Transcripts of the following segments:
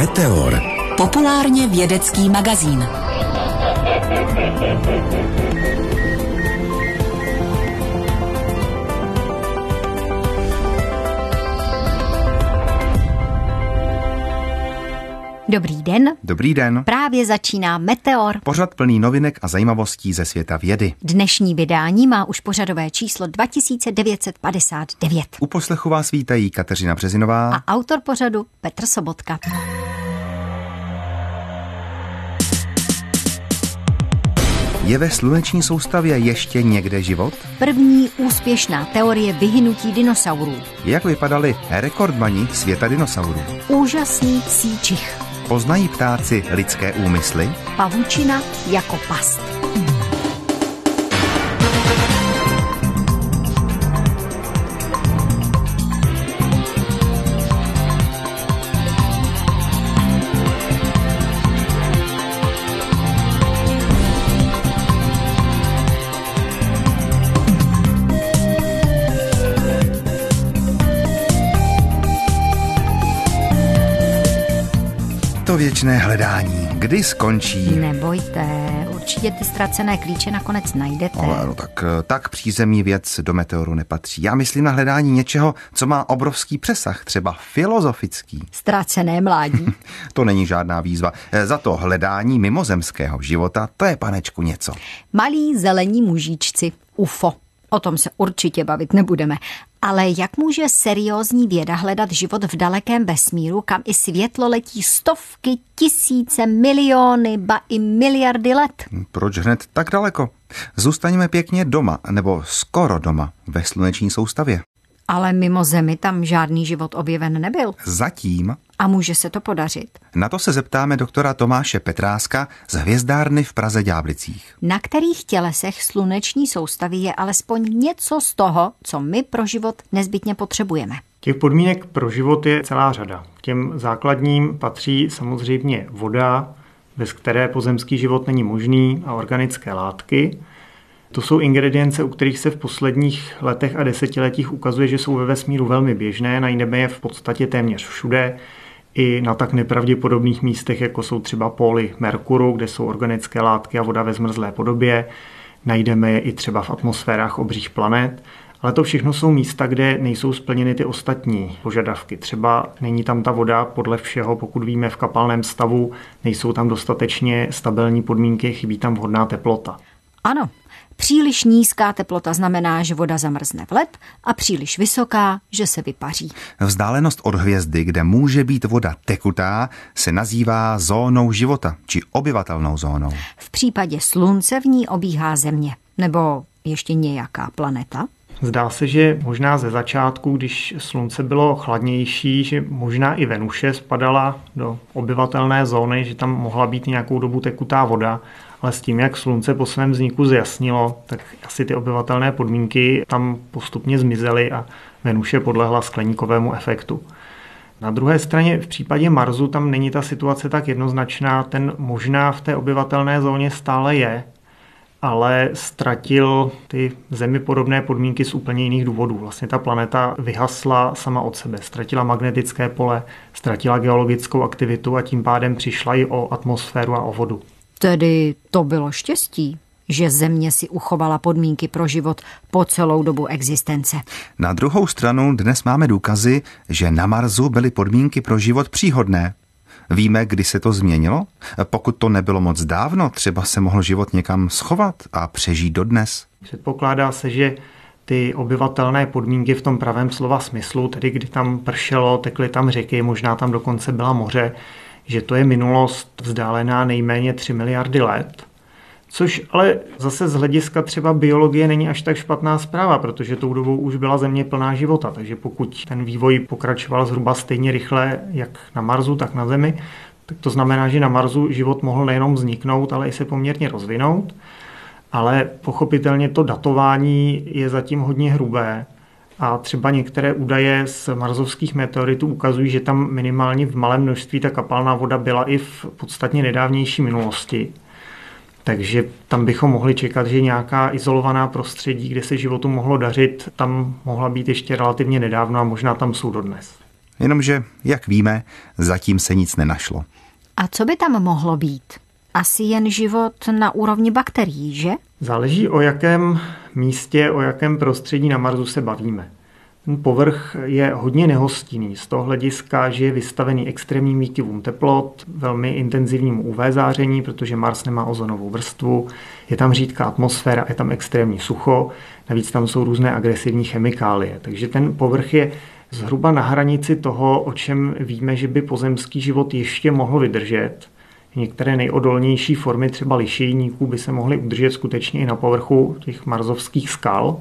Meteor. Populárně vědecký magazín. Dobrý den. Dobrý den. Právě začíná Meteor. Pořad plný novinek a zajímavostí ze světa vědy. Dnešní vydání má už pořadové číslo 2959. U poslechu vás vítají Kateřina Březinová a autor pořadu Petr Sobotka. Je ve sluneční soustavě ještě někde život? První úspěšná teorie vyhynutí dinosaurů. Jak vypadali rekordmani světa dinosaurů? Úžasný psí čich. Poznají ptáci lidské úmysly? Pavučina jako past. To věčné hledání, kdy skončí? Nebojte, určitě ty ztracené klíče nakonec najdete. No, tak přízemní věc do Meteoru nepatří. Já myslím na hledání něčeho, co má obrovský přesah, třeba filozofický. Ztracené mládí. To není žádná výzva. Za to hledání mimozemského života, to je, panečku, něco. Malí zelení mužíčci, UFO. O tom se určitě bavit nebudeme. Ale jak může seriózní věda hledat život v dalekém vesmíru, kam i světlo letí stovky, tisíce, miliony, ba i miliardy let? Proč hned tak daleko? Zůstaňme pěkně doma, nebo skoro doma, ve sluneční soustavě. Ale mimo Zemi tam žádný život objeven nebyl. Zatím. A může se to podařit? Na to se zeptáme doktora Tomáše Petráska z hvězdárny v Praze Ďáblicích. Na kterých tělesech sluneční soustavy je alespoň něco z toho, co my pro život nezbytně potřebujeme? Těch podmínek pro život je celá řada. K těm základním patří samozřejmě voda, bez které pozemský život není možný, a organické látky. To jsou ingredience, u kterých se v posledních letech a desetiletích ukazuje, že jsou ve vesmíru velmi běžné, najdeme je v podstatě téměř všude, i na tak nepravděpodobných místech, jako jsou třeba póly Merkuru, kde jsou organické látky a voda ve zmrzlé podobě. Najdeme je i třeba v atmosférách obřích planet, ale to všechno jsou místa, kde nejsou splněny ty ostatní požadavky. Třeba není tam ta voda podle všeho, pokud víme, v kapalném stavu, nejsou tam dostatečně stabilní podmínky, chybí tam vhodná teplota. Ano. Příliš nízká teplota znamená, že voda zamrzne v led a příliš vysoká, že se vypaří. Vzdálenost od hvězdy, kde může být voda tekutá, se nazývá zónou života, či obyvatelnou zónou. V případě Slunce v ní obíhá Země, nebo ještě nějaká planeta. Zdá se, že možná ze začátku, když Slunce bylo chladnější, že možná i Venuše spadala do obyvatelné zóny, že tam mohla být nějakou dobu tekutá voda, ale s tím, jak Slunce po svém vzniku zjasnilo, tak asi ty obyvatelné podmínky tam postupně zmizely a Venuše podlehla skleníkovému efektu. Na druhé straně v případě Marsu tam není ta situace tak jednoznačná, ten možná v té obyvatelné zóně stále je, ale ztratil ty Zemi podobné podmínky z úplně jiných důvodů. Vlastně ta planeta vyhasla sama od sebe, ztratila magnetické pole, ztratila geologickou aktivitu a tím pádem přišla i o atmosféru a o vodu. Tedy to bylo štěstí, že Země si uchovala podmínky pro život po celou dobu existence. Na druhou stranu dnes máme důkazy, že na Marsu byly podmínky pro život příhodné. Víme, kdy se to změnilo? Pokud to nebylo moc dávno, třeba se mohl život někam schovat a přežít dodnes. Předpokládá se, že ty obyvatelné podmínky v tom pravém slova smyslu, tedy kdy tam pršelo, tekly tam řeky, možná tam dokonce byla moře, že to je minulost vzdálená nejméně 3 miliardy let. Což ale zase z hlediska třeba biologie není až tak špatná zpráva, protože tou dobou už byla Země plná života. Takže pokud ten vývoj pokračoval zhruba stejně rychle jak na Marsu, tak na Zemi, tak to znamená, že na Marsu život mohl nejenom vzniknout, ale i se poměrně rozvinout. Ale pochopitelně to datování je zatím hodně hrubé. A třeba některé údaje z marsovských meteoritů ukazují, že tam minimálně v malém množství ta kapalná voda byla i v podstatně nedávnější minulosti. Takže tam bychom mohli čekat, že nějaká izolovaná prostředí, kde se životu mohlo dařit, tam mohla být ještě relativně nedávno a možná tam jsou dodnes. Jenomže, jak víme, zatím se nic nenašlo. A co by tam mohlo být? Asi jen život na úrovni bakterií, že? Záleží, o jakém místě, o jakém prostředí na Marsu se bavíme. Ten povrch je hodně nehostinný z toho hlediska, že je vystavený extrémním výkyvům teplot, velmi intenzivnímu UV záření, protože Mars nemá ozonovou vrstvu, je tam řídká atmosféra, je tam extrémní sucho, navíc tam jsou různé agresivní chemikálie. Takže ten povrch je zhruba na hranici toho, o čem víme, že by pozemský život ještě mohl vydržet. Některé nejodolnější formy, třeba lišejníků, by se mohly udržet skutečně i na povrchu těch marsovských skal,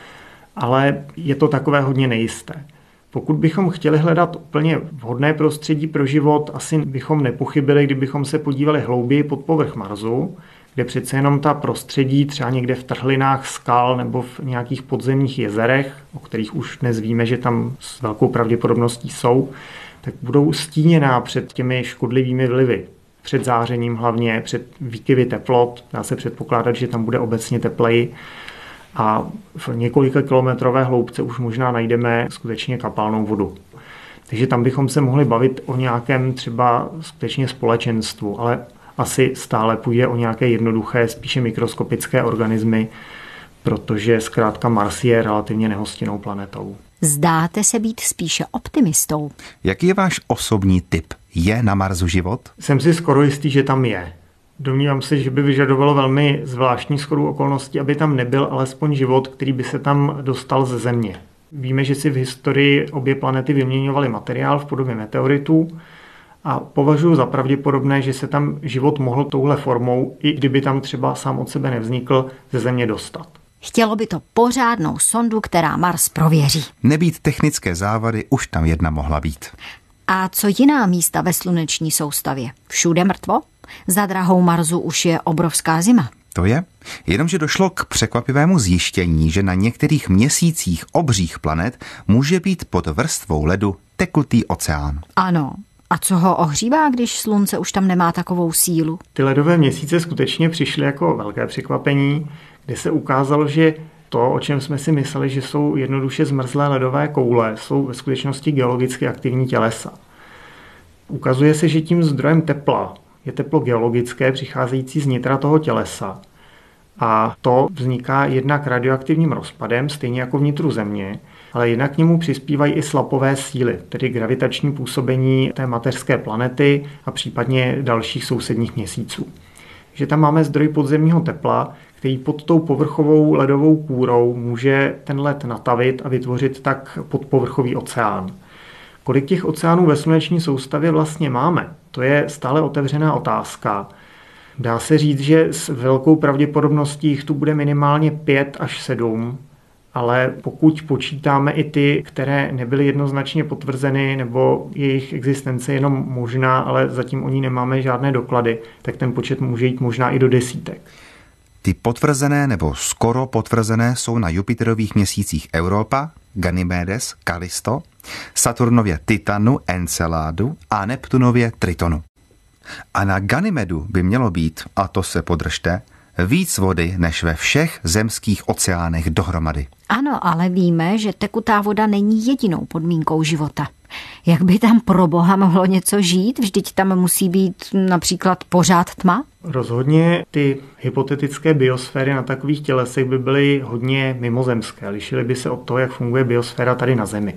ale je to takové hodně nejisté. Pokud bychom chtěli hledat úplně vhodné prostředí pro život, asi bychom nepochybili, kdybychom se podívali hlouběji pod povrch Marsu, kde přece jenom ta prostředí třeba někde v trhlinách skal nebo v nějakých podzemních jezerech, o kterých už dnes víme, že tam s velkou pravděpodobností jsou, tak budou stíněná před těmi škodlivými vlivy. Před zářením hlavně, před výkyvy teplot. Dá se předpokládat, že tam bude obecně tepleji. A v několika kilometrové hloubce už možná najdeme skutečně kapalnou vodu. Takže tam bychom se mohli bavit o nějakém třeba skutečně společenstvu, ale asi stále půjde o nějaké jednoduché, spíše mikroskopické organismy, protože zkrátka Mars je relativně nehostinnou planetou. Zdáte se být spíše optimistou. Jaký je váš osobní tip? Je na Marsu život? Jsem si skoro jistý, že tam je. Domnívám se, že by vyžadovalo velmi zvláštní shodu okolností, aby tam nebyl alespoň život, který by se tam dostal ze Země. Víme, že si v historii obě planety vyměňovaly materiál v podobě meteoritů a považuji za pravděpodobné, že se tam život mohl touhle formou, i kdyby tam třeba sám od sebe nevznikl, ze Země dostat. Chtělo by to pořádnou sondu, která Mars prověří. Nebýt technické závady, už tam jedna mohla být. A co jiná místa ve sluneční soustavě? Všude mrtvo? Za drahou Marsu už je obrovská zima. To je, jenomže došlo k překvapivému zjištění, že na některých měsících obřích planet může být pod vrstvou ledu tekutý oceán. Ano. A co ho ohřívá, když slunce už tam nemá takovou sílu? Ty ledové měsíce skutečně přišly jako velké překvapení, kde se ukázalo, že to, o čem jsme si mysleli, že jsou jednoduše zmrzlé ledové koule, jsou ve skutečnosti geologicky aktivní tělesa. Ukazuje se, že tím zdrojem tepla je teplo geologické přicházející z nitra toho tělesa. A to vzniká jednak radioaktivním rozpadem, stejně jako v nitru Země, ale jednak k němu přispívají i slapové síly, tedy gravitační působení té mateřské planety a případně dalších sousedních měsíců. Že tam máme zdroj podzemního tepla, který pod tou povrchovou ledovou kůrou může ten led natavit a vytvořit tak podpovrchový oceán. Kolik těch oceánů ve sluneční soustavě vlastně máme? To je stále otevřená otázka. Dá se říct, že s velkou pravděpodobností jich tu bude minimálně 5 až 7, ale pokud počítáme i ty, které nebyly jednoznačně potvrzeny nebo jejich existence jenom možná, ale zatím o ní nemáme žádné doklady, tak ten počet může jít možná i do desítek. Ty potvrzené nebo skoro potvrzené jsou na Jupiterových měsících Europa, Ganymedes, Callisto, Saturnově Titanu, Enceladu a Neptunově Tritonu. A na Ganymedu by mělo být, a to se podržte, víc vody než ve všech zemských oceánech dohromady. Ano, ale víme, že tekutá voda není jedinou podmínkou života. Jak by tam pro boha mohlo něco žít? Vždyť tam musí být například pořád tma? Rozhodně ty hypotetické biosféry na takových tělesech by byly hodně mimozemské. Lišily by se od toho, jak funguje biosféra tady na Zemi.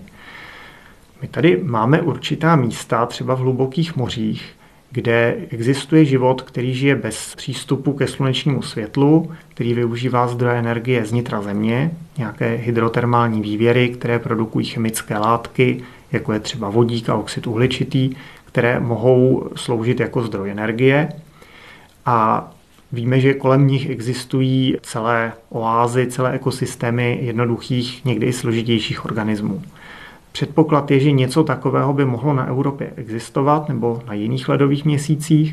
My tady máme určitá místa, třeba v hlubokých mořích, kde existuje život, který žije bez přístupu ke slunečnímu světlu, který využívá zdroje energie z nitra Země, nějaké hydrotermální vývěry, které produkují chemické látky, jako je třeba vodík a oxid uhličitý, které mohou sloužit jako zdroj energie. A víme, že kolem nich existují celé oázy, celé ekosystémy jednoduchých, někdy i složitějších organismů. Předpoklad je, že něco takového by mohlo na Evropě existovat nebo na jiných ledových měsících.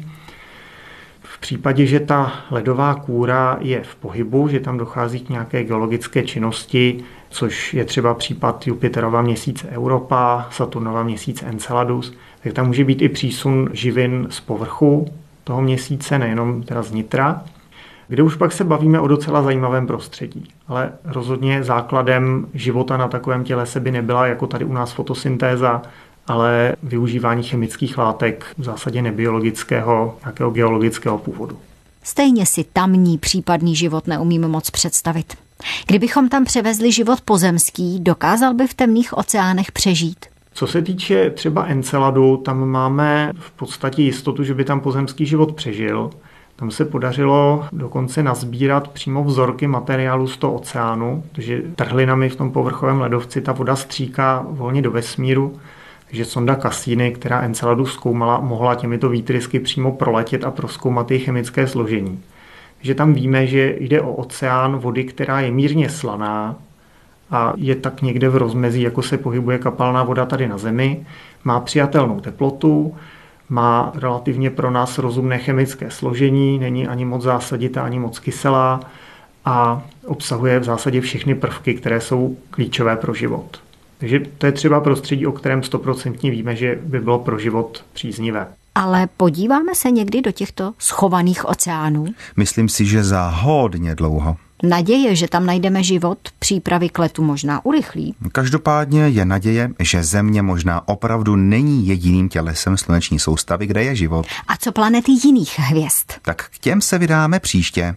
V případě, že ta ledová kůra je v pohybu, že tam dochází k nějaké geologické činnosti, což je třeba případ Jupiterova měsíce Europa, Saturnova měsíce Enceladus, tak tam může být i přísun živin z povrchu toho měsíce, nejenom teda z nitra, kde už pak se bavíme o docela zajímavém prostředí. Ale rozhodně základem života na takovém tělese by nebyla jako tady u nás fotosyntéza, ale využívání chemických látek v zásadě nebiologického, nějakého geologického původu. Stejně si tamní případný život neumíme moc představit. Kdybychom tam převezli život pozemský, dokázal by v temných oceánech přežít? Co se týče třeba Enceladu, tam máme v podstatě jistotu, že by tam pozemský život přežil. Tam se podařilo dokonce nazbírat přímo vzorky materiálu z toho oceánu, protože trhlinami v tom povrchovém ledovci ta voda stříká volně do vesmíru, takže sonda Cassini, která Enceladu zkoumala, mohla těmito výtrysky přímo proletět a prozkoumat její chemické složení. Takže tam víme, že jde o oceán vody, která je mírně slaná a je tak někde v rozmezí, jako se pohybuje kapalná voda tady na Zemi, má přijatelnou teplotu, má relativně pro nás rozumné chemické složení, není ani moc zásaditá, ani moc kyselá a obsahuje v zásadě všechny prvky, které jsou klíčové pro život. Takže to je třeba prostředí, o kterém 100% víme, že by bylo pro život příznivé. Ale podíváme se někdy do těchto schovaných oceánů? Myslím si, že za hodně dlouho. Naděje, že tam najdeme život, přípravy k letu možná urychlí. Každopádně je naděje, že Země možná opravdu není jediným tělesem sluneční soustavy, kde je život. A co planety jiných hvězd? Tak k těm se vydáme příště.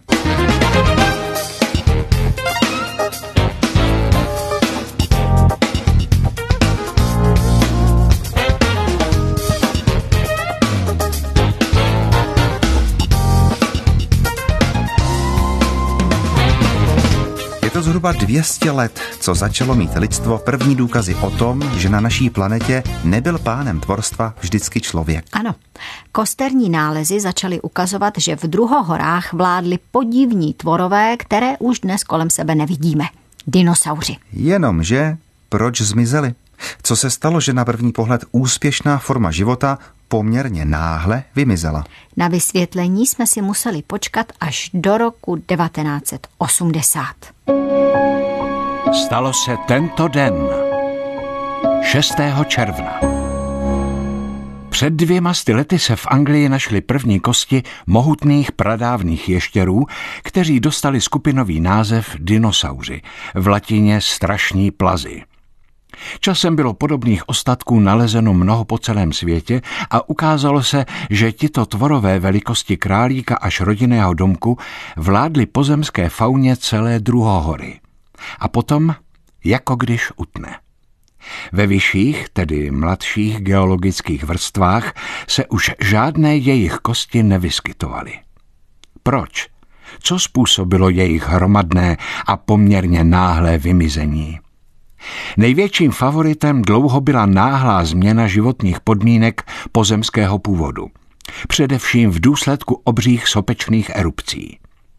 Je to zhruba 200 let, co začalo mít lidstvo první důkazy o tom, že na naší planetě nebyl pánem tvorstva vždycky člověk. Ano, kosterní nálezy začaly ukazovat, že v druhohorách vládli podivní tvorové, které už dnes kolem sebe nevidíme. Dinosauři. Jenomže proč zmizeli? Co se stalo, že na první pohled úspěšná forma života poměrně náhle vymizela? Na vysvětlení jsme si museli počkat až do roku 1980. Stalo se tento den, 6. června. Před 200 lety se v Anglii našly první kosti mohutných pradávných ještěrů, kteří dostali skupinový název dinosauři, v latině strašní plazy. Časem bylo podobných ostatků nalezeno mnoho po celém světě a ukázalo se, že tito tvorové velikosti králíka až rodinného domku vládli pozemské fauně celé druhohory. A potom, jako když utne. Ve vyšších, tedy mladších geologických vrstvách se už žádné jejich kosti nevyskytovaly. Proč? Co způsobilo jejich hromadné a poměrně náhlé vymizení? Největším favoritem dlouho byla náhlá změna životních podmínek pozemského původu, především v důsledku obřích sopečných erupcí.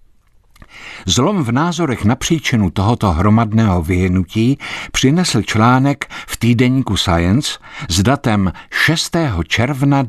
Zlom v názorech na příčinu tohoto hromadného vyhynutí přinesl článek v týdeníku Science s datem 6. června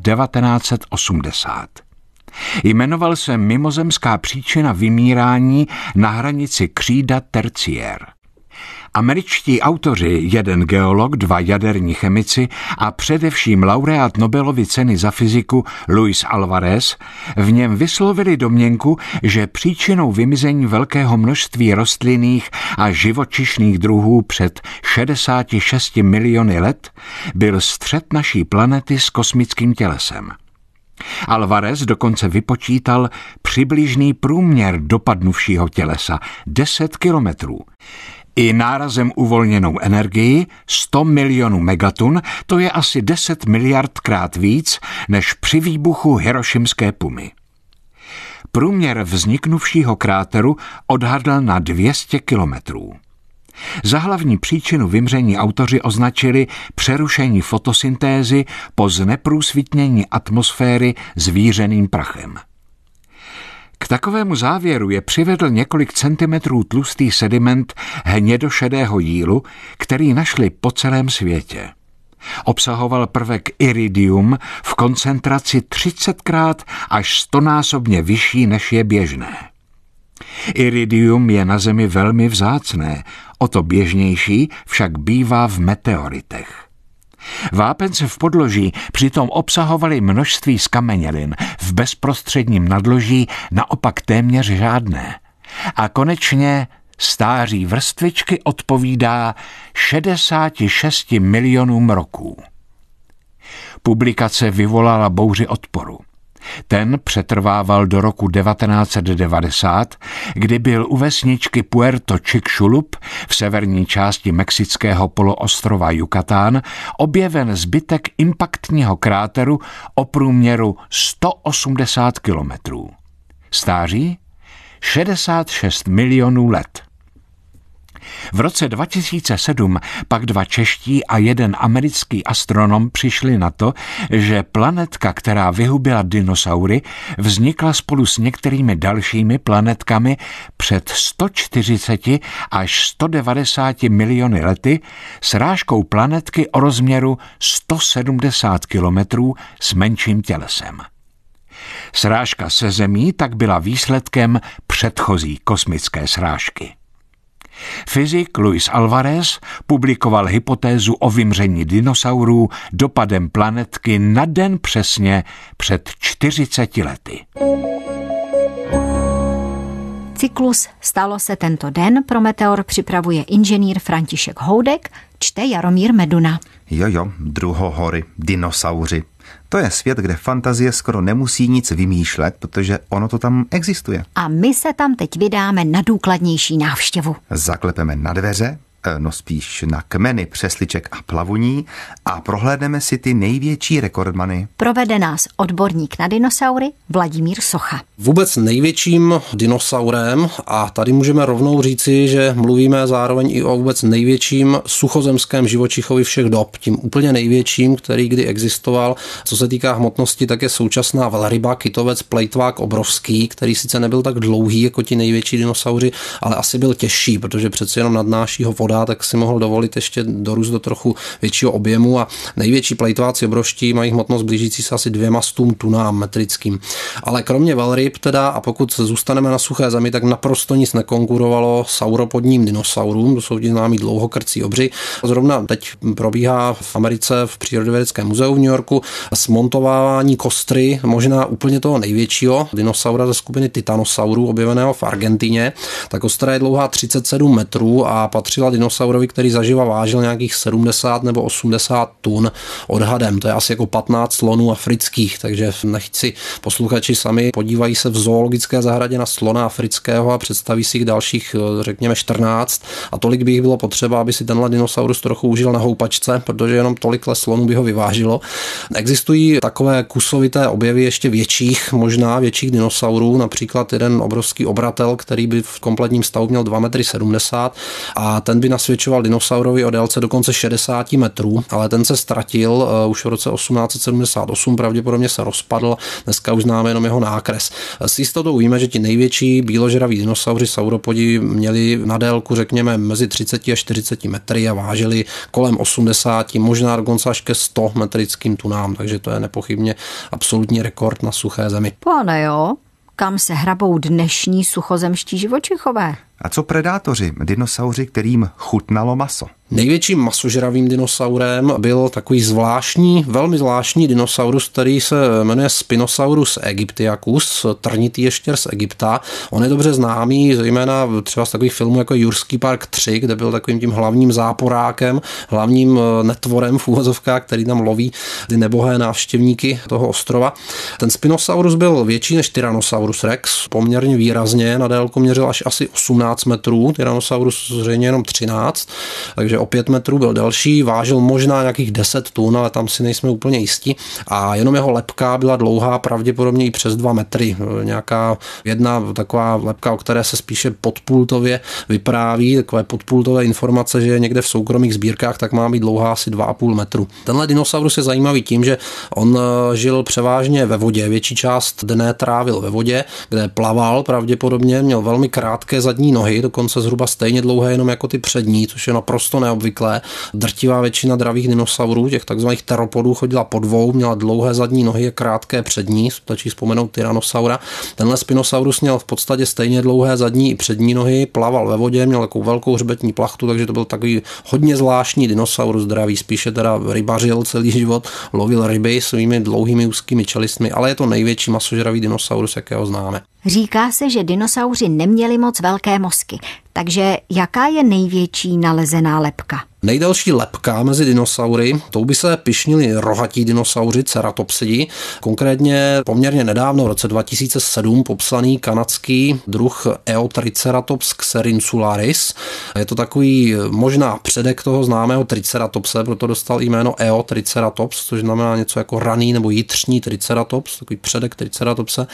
1980. Jmenoval se Mimozemská příčina vymírání na hranici křída tertiér. Američtí autoři, jeden geolog, 2 jaderní chemici a především laureát Nobelovy ceny za fyziku Luis Alvarez v něm vyslovili domněnku, že příčinou vymizení velkého množství rostlinných a živočišných druhů před 66 miliony let byl střet naší planety s kosmickým tělesem. Alvarez dokonce vypočítal přibližný průměr dopadnuvšího tělesa 10 kilometrů. I nárazem uvolněnou energii 100 milionů megatun, to je asi 10 miliardkrát víc než při výbuchu hirošimské pumy. Průměr vzniknuvšího kráteru odhadl na 200 kilometrů. Za hlavní příčinu vymření autoři označili přerušení fotosyntézy po zneprůsvitnění atmosféry zvířeným prachem. K takovému závěru je přivedl několik centimetrů tlustý sediment hnědošedého jílu, který našli po celém světě. Obsahoval prvek iridium v koncentraci 30krát až 100násobně vyšší, než je běžné. Iridium je na Zemi velmi vzácné, o to běžnější však bývá v meteoritech. Vápence v podloží přitom obsahovaly množství zkamenělin, v bezprostředním nadloží naopak téměř žádné. A konečně stáří vrstvičky odpovídá 66 milionům roků. Publikace vyvolala bouři odporu. Ten přetrvával do roku 1990, kdy byl u vesničky Puerto Chicxulub v severní části mexického poloostrova Yucatán objeven zbytek impaktního kráteru o průměru 180 kilometrů. Stáří 66 milionů let. V roce 2007 pak 2 čeští a 1 americký astronom přišli na to, že planetka, která vyhubila dinosaury, vznikla spolu s některými dalšími planetkami před 140 až 190 miliony lety srážkou planetky o rozměru 170 kilometrů s menším tělesem. Srážka se Zemí tak byla výsledkem předchozí kosmické srážky. Fyzik Luis Alvarez publikoval hypotézu o vymření dinosaurů dopadem planetky na den přesně před 40 lety. Cyklus Stalo se tento den pro Meteor připravuje inženýr František Houdek, čte Jaromír Meduna. Druhohory, dinosauři. To je svět, kde fantazie skoro nemusí nic vymýšlet, protože ono to tam existuje. A my se tam teď vydáme na důkladnější návštěvu. Zaklepeme na dveře, spíš na kmeny přesliček a plavuní a prohlédneme si ty největší rekordmany. Provede nás odborník na dinosaury Vladimír Socha. Vůbec největším dinosaurem, a tady můžeme rovnou říci, že mluvíme zároveň i o vůbec největším suchozemském živočichovi všech dob. Tím úplně největším, který kdy existoval. Co se týká hmotnosti, tak je současná velryba, kytovec, plejtvák obrovský, který sice nebyl tak dlouhý jako ti největší dinosauři, ale asi byl těžší, protože přece jenom nadnáší ho voda, tak si mohl dovolit ještě dorůst do trochu většího objemu a největší plejtváci obrovští mají hmotnost blížící se asi 200 tunám metrickým. Ale kromě velryb teda, a pokud zůstaneme na suché zemi, tak naprosto nic nekonkurovalo sauropodním dinosaurům, to jsou ti známí dlouhokrcí obři. Zrovna teď probíhá v Americe v Přírodovědeckém muzeu v New Yorku smontovávání kostry možná úplně toho největšího dinosaura ze skupiny titanosaurů objeveného v Argentině. Ta kostra je dlouhá 37 metrů a patřila dinosaurovi, který zaživa vážil nějakých 70 nebo 80 tun odhadem. To je asi jako 15 slonů afrických, takže nechť si posluchači sami podívají se v zoologické zahradě na slona afrického a představí si jich dalších, řekněme 14 a tolik by jich bylo potřeba, aby si tenhle dinosaurus trochu užil na houpačce, protože jenom tolikhle slonů by ho vyvážilo. Existují takové kusovité objevy ještě větších, možná větších dinosaurů, například jeden obrovský obratel, který by v kompletním stavu měl 2,70 m a ten by nasvědčoval dinosaurovi o délce dokonce 60 metrů, ale ten se ztratil už v roce 1878, pravděpodobně se rozpadl, dneska už známe jenom jeho nákres. S jistotou víme, že ti největší bíložraví dinosauři sauropodi měli na délku řekněme mezi 30 a 40 metry a vážili kolem 80, možná dokonce až ke 100 metrickým tunám, takže to je nepochybně absolutní rekord na suché zemi. Pane jo, kam se hrabou dnešní suchozemští živočichové? A co predátoři, dinosauři, kterým chutnalo maso? Největším masožravým dinosaurem byl takový zvláštní, velmi zvláštní dinosaurus, který se jmenuje Spinosaurus aegyptiacus, trnitý ještěr z Egypta. On je dobře známý, zejména třeba z takových filmů jako Jurský park 3, kde byl takovým tím hlavním záporákem, hlavním netvorem v úvozovkách, který tam loví ty nebohé návštěvníky toho ostrova. Ten Spinosaurus byl větší než Tyrannosaurus rex, poměrně výrazně, na délku měřil až asi 18 metrů, Tyrannosaurus zřejmě jenom 13, takže o 5 metrů byl delší, vážil možná nějakých 10 tun, ale tam si nejsme úplně jistí. A jenom jeho lebka byla dlouhá, pravděpodobně i přes 2 metry. Nějaká jedna taková lebka, o které se spíše podpultově vypráví, takové podpultové informace, že je někde v soukromých sbírkách, tak má být dlouhá asi 2,5 metru. Tenhle dinosaurus je zajímavý tím, že on žil převážně ve vodě, větší část dne trávil ve vodě, kde plaval pravděpodobně, měl velmi krátké zadní nohy, dokonce zhruba stejně dlouhé jenom jako ty přední, což je naprosto neobvyklé. Drtivá většina dravých dinosaurů, těch takzvaných teropodů, chodila po dvou, měla dlouhé zadní nohy a krátké přední, stačí vzpomenout Tyrannosaura. Tenhle Spinosaurus měl v podstatě stejně dlouhé zadní i přední nohy, plaval ve vodě, měl takovou velkou hřbetní plachtu, takže to byl takový hodně zvláštní dinosaurus dravý, spíše teda rybařil celý život, lovil ryby svými dlouhými úzkými čelistmi, ale je to největší masožravý dinosaurus, jakého známe. Říká se, že dinosauři neměli moc velké mozky. Takže jaká je největší nalezená lebka? Nejdelší lebka mezi dinosaury, tou by se pyšnili rohatí dinosauři, ceratopsidi. Konkrétně poměrně nedávno, v roce 2007, popsaný kanadský druh Eotriceratops xerinsularis. Je to takový možná předek toho známého triceratopse, proto dostal jméno Eotriceratops, což znamená něco jako raný nebo jitřní triceratops, takový předek triceratopse.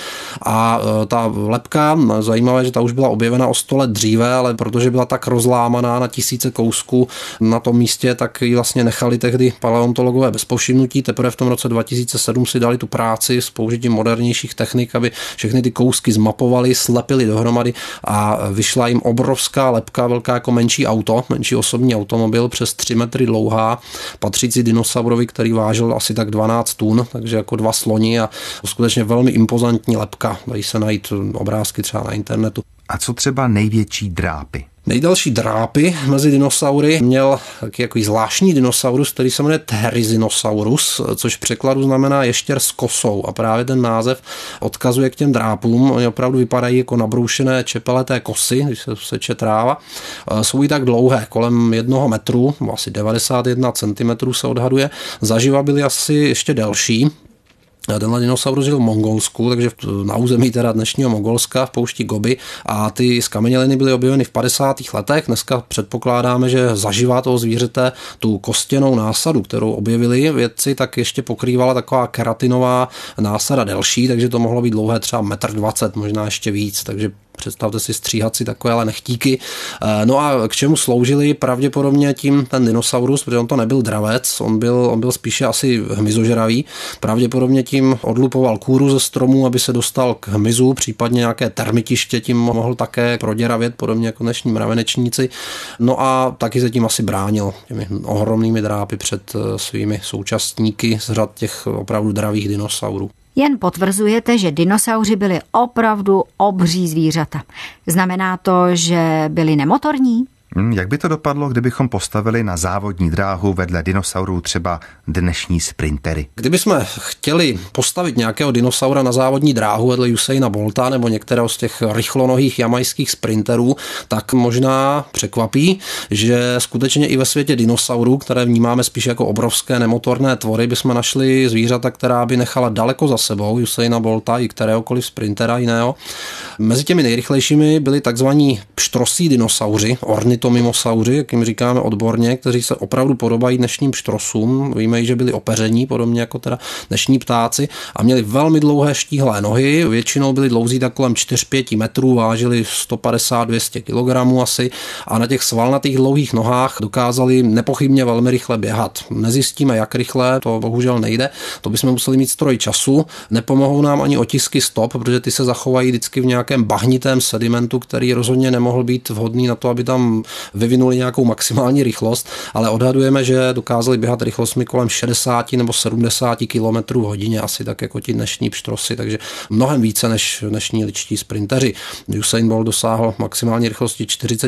A ta lebka, zajímavé, že ta už byla objevena o 100 let dříve, ale protože byla tak rozlámaná na tisíce kousků na tom místě, tak ji vlastně nechali tehdy paleontologové bez povšimnutí. Teprve v tom roce 2007 si dali tu práci s použitím modernějších technik, aby všechny ty kousky zmapovali, slepili dohromady a vyšla jim obrovská lebka, velká jako menší auto, menší osobní automobil, přes 3 metry dlouhá, patřící dinosaurovi, který vážil asi tak 12 tun, takže jako 2 sloni a skutečně velmi impozantní lebka. Dají se najít obrázky třeba na internetu. A co třeba největší drápy? Nejdelší drápy mezi dinosaury měl takový zvláštní dinosaurus, který se jmenuje Therizinosaurus, což v překladu znamená ještěr s kosou. A právě ten název odkazuje k těm drápům. Oni opravdu vypadají jako nabroušené čepeleté kosy, když se seče tráva. Jsou i tak dlouhé, kolem 1 metru, asi 91 cm se odhaduje. Zaživa byly asi ještě delší. Tenhle dinosaurus žil v Mongolsku, takže na území teda dnešního Mongolska v poušti Gobi a ty zkameněliny byly objeveny v 50. letech. Dneska předpokládáme, že zaživa toho zvířete tu kostěnou násadu, kterou objevili vědci, tak ještě pokrývala taková keratinová násada delší, takže to mohlo být dlouhé třeba 1,20 m, možná ještě víc, takže představte si stříhat si takovéhle nechtíky. No a k čemu sloužili pravděpodobně tím ten dinosaurus, protože on to nebyl dravec, on byl spíše asi hmyzožravý. Pravděpodobně tím odlupoval kůru ze stromů, aby se dostal k hmyzu, případně nějaké termitiště tím mohl také proděravět, podobně jako dnešní mravenečníci. No a taky se tím asi bránil těmi ohromnými drápy před svými současníky z řad těch opravdu dravých dinosaurů. Jen potvrzujete, že dinosauři byli opravdu obří zvířata. Znamená to, že byli nemotorní? Jak by to dopadlo, kdybychom postavili na závodní dráhu vedle dinosaurů třeba dnešní sprintery? Kdybychom chtěli postavit nějakého dinosaura na závodní dráhu vedle Usaina Bolta nebo některého z těch rychlonohých jamajských sprinterů, tak možná překvapí, že skutečně i ve světě dinosaurů, které vnímáme spíš jako obrovské nemotorné tvory, bychom našli zvířata, která by nechala daleko za sebou Usaina Bolta i kteréhokoliv sprintera jiného. Mezi těmi nejrychlejšími byli takzvaní pštrosí dinosauři, ornitomimosauři, jak jim říkáme odborně, kteří se opravdu podobají dnešním pštrosům. Víme, že byli opeření, podobně jako teda dnešní ptáci, a měli velmi dlouhé štíhlé nohy, většinou byli dlouzí tak kolem 4-5 metrů, vážili 150-200 kg asi a na těch svalnatých dlouhých nohách dokázali nepochybně velmi rychle běhat. Nezjistíme, jak rychle, to bohužel nejde, to bychom museli mít stroj času, nepomohou nám ani otisky stop, protože ty se zachovají vždycky v nějakém bahnitém sedimentu, který rozhodně nemohl být vhodný na to, aby tam vyvinuli nějakou maximální rychlost, ale odhadujeme, že dokázali běhat rychlostmi kolem 60 nebo 70 km hodině, asi tak jako ti dnešní pštrosy, takže mnohem více než dnešní ličtí sprinteři. Usain Bolt dosáhl maximální rychlosti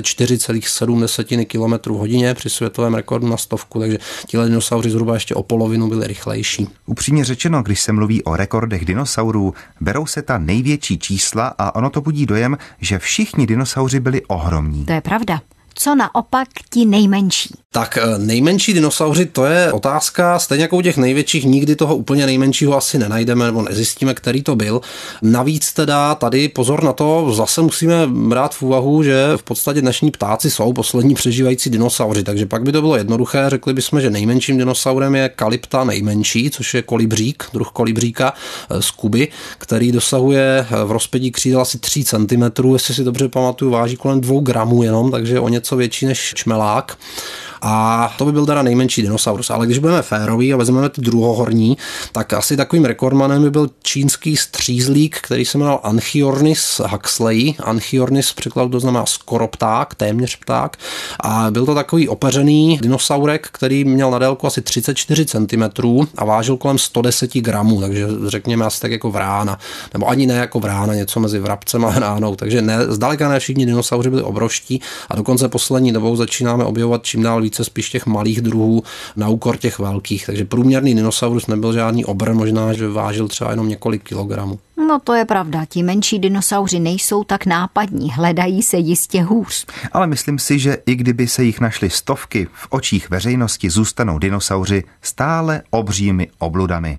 44,7 km hodině při světovém rekordu na 100, takže tihle dinosauři zhruba ještě o polovinu byli rychlejší. Upřímně řečeno, když se mluví o rekordech dinosaurů, berou se ta největší čísla a ono to budí dojem, že všichni dinosauři byli ohromní. To je pravda. Co naopak ti nejmenší? Tak nejmenší dinosauři, to je otázka, stejně jako u těch největších, nikdy toho úplně nejmenšího asi nenajdeme nebo nezjistíme, který to byl. Navíc teda tady pozor na to, zase musíme brát v úvahu, že v podstatě dnešní ptáci jsou poslední přežívající dinosauři, takže pak by to bylo jednoduché, řekli bychom, že nejmenším dinosaurem je Calypta nejmenší, což je kolibřík, druh kolibříka z Kuby, který dosahuje v rozpětí křídel asi 3 cm, jestli si dobře pamatuju, váží kolem 2 gramů jenom, takže o něco větší než čmelák. A to by byl teda nejmenší dinosaurus. Ale když budeme féroví a vezmeme ty druhohorní, tak asi takovým rekordmanem by byl čínský střízlík, který se jmenoval Anchiornis huxleyi. Anchiornis v překladu to znamená skoro pták, téměř pták. A byl to takový opeřený dinosaurek, který měl na délku asi 34 cm a vážil kolem 110 gramů, takže řekněme asi tak jako vrána. Nebo ani ne jako vrána, něco mezi vrabcem a vránou. Takže zdaleka ne všichni dinosauři byli obrovští a dokonce po poslední dobou začínáme objevovat čím dál více spíš těch malých druhů na úkor těch velkých. Takže průměrný dinosaurus nebyl žádný obr, možná, že vážil třeba jenom několik kilogramů. No to je pravda, ti menší dinosauři nejsou tak nápadní, hledají se jistě hůř. Ale myslím si, že i kdyby se jich našly stovky, v očích veřejnosti zůstanou dinosauři stále obřími obludami.